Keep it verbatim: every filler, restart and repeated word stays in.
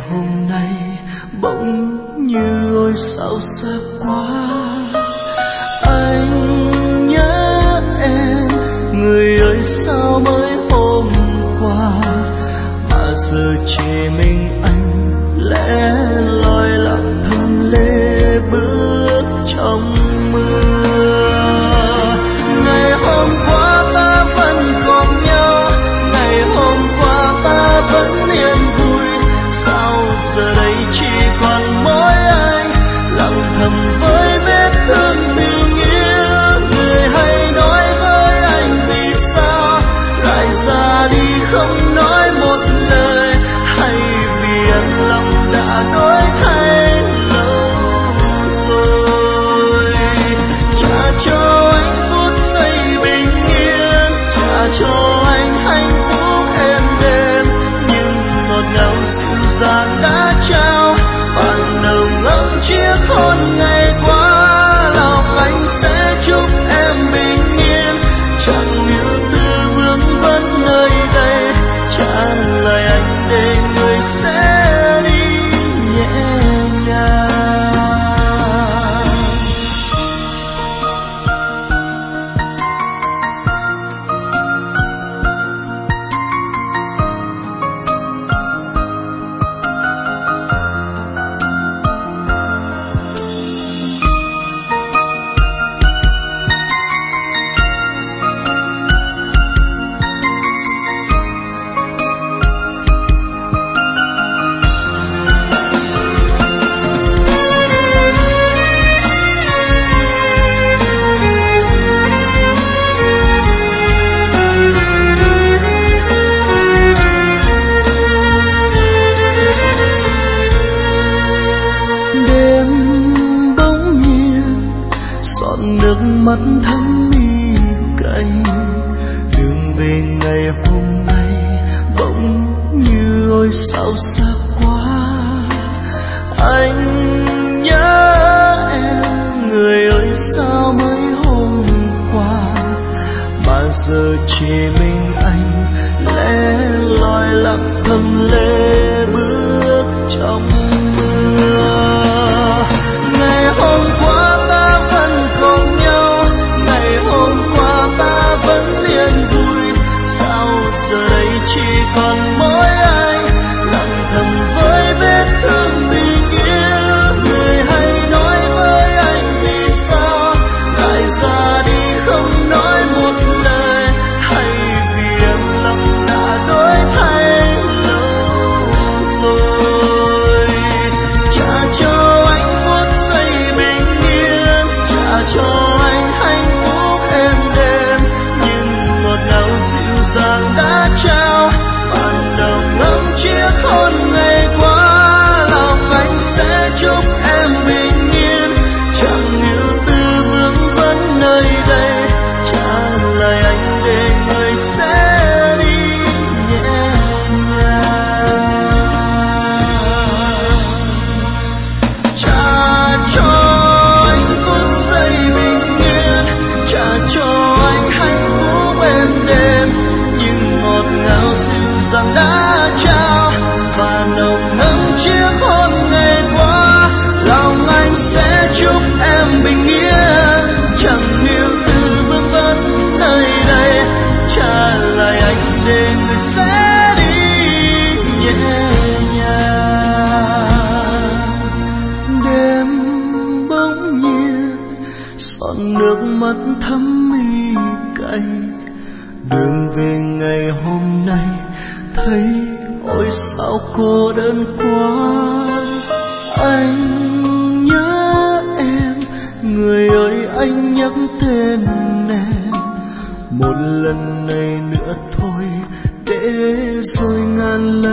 hôm nay bỗng như ôi sao xa quá. Anh nhớ em, người ơi sao mới hôm qua mà giờ chỉ mình anh lẻ loi lặng thầm lê bước trong mưa. Ngày hôm qua ta vẫn còn nhau, ngày hôm qua ta vẫn yên vui, sao giờ đây chỉ còn mỗi anh lặng thầm với vết thương tình yêu. Người hãy nói với anh vì sao lại ra đi không nói một lời, hay vì anh lòng đã đổi thay lâu rồi. Trả cho anh phút giây bình yên, trả cho anh hạnh phúc êm đềm, nhưng ngọt ngào dịu dàng đã trao và nồng ấm chiếc hôn ngày qua. Lòng anh sẽ chúc em bình yên, chẳng yêu tư vương vấn nơi đây, trả lời anh để người sẽ đi nhẹ nhàng. Nước mắt thấm mi cay, đường về ngày hôm nay bỗng như ôi sao xa quá. Anh nhớ em, người ơi sao mới hôm qua mà giờ chỉ mình anh lẻ loi lặng thầm lê bước trong mưa. Ngày hôm qua ta vẫn còn nhau, ngày hôm qua ta vẫn yên vui, sao giờ đây chỉ còn mỗi anh lặng thầm với vết thương tình yêu. Người hãy nói với anh vì sao lại ra đi không nói một lời, hay vì em lòng đã đổi thay lâu rồi. Trả cho anh phút giây bình yên, trả cho anh hạnh phúc êm đềm, nhưng ngọt ngào dịu dàng đã trao và nồng ấm chiếc hôn ngày qua. Lòng anh sẽ chúc em bình yên, chẳng yêu tư vương vấn nơi đây, trả lời anh để người sẽ đi nhẹ nhàng. Trả cho anh phút giây bình yên, trả cho anh hạnh phúc êm đềm, nhưng ngọt ngào dịu dàng đã trao và nồng ấm chiếc hôn ngày qua. Lòng anh sẽ chúc em bình yên, chẳng yêu tư vương vấn nơi đây, trả lời anh để người sẽ đi nhẹ nhàng. Đêm bỗng nhiên giọt nước mắt thấm mi cay, đường về ngày hôm nay thấy ôi sao cô đơn quá. Anh nhớ em, người ơi anh nhắc tên em một lần này nữa thôi, để rồi ngàn lần